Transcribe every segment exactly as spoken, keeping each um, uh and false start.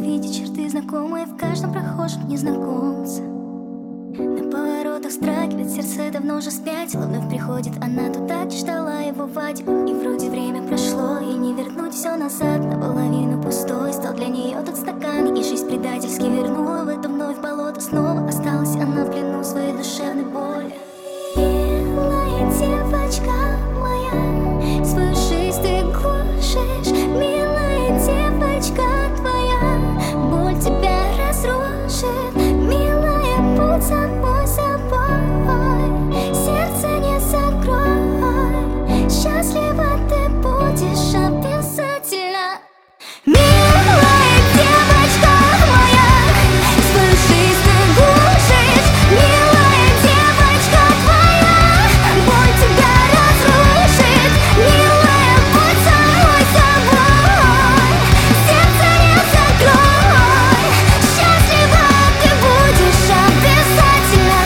увидеть черты знакомые в каждом прохожем незнакомце. На поворотах стракивает, сердце давно уже спятило. Вновь приходит она туда, где ждала его Вадик. И вроде время прошло, и не вернуть все назад. Наполовину пустой стал для нее тот стакан. И жизнь предательски вернула в это вновь болото. Снова осталась она в плену своей душевной боли. Милая девочка моя, свою жизнь ты глушишь. Милая девочка твоя, боль тебя разрушит. Милая, будь собой, собой, сердце не закрой. Счастлива ты будешь обязательно. Милая девочка моя, свою жизнь ты глушишь. Милая девочка твоя, боль тебя разрушит. Милая, будь собой, собой, сердце не закрой. Счастлива ты будешь обязательно.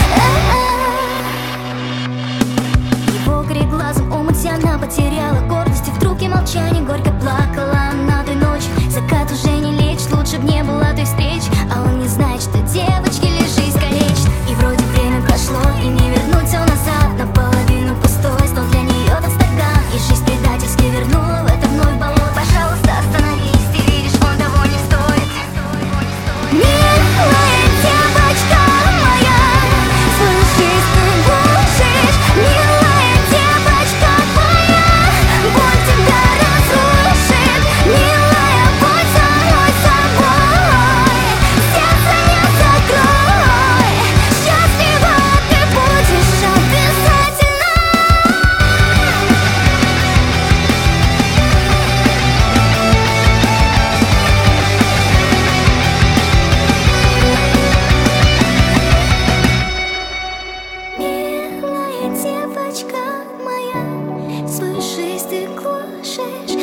Его грех глазом умыть она потеряла гордость, и вдруг и молчание горько плакала она той ночью. Закат уже не лечит, лучше б не было той встречи. А он не знает, что девочки лишь жизнь калечит. И вроде время прошло, и не вернуть все назад. Наполовину пустой стал для нее тот стакан. И жизнь предательски вернула в это вновь болото. Пожалуйста, остановись, ты видишь, он того не стоит. Милая девочка моя, свою жизнь ты глушишь. Милая девочка твоя, боль тебя разрушит. Милая, будь собой, собой, сердце не закрой. Счастлива ты будешь обязательно. Милая девочка моя, свою жизнь ты глушишь.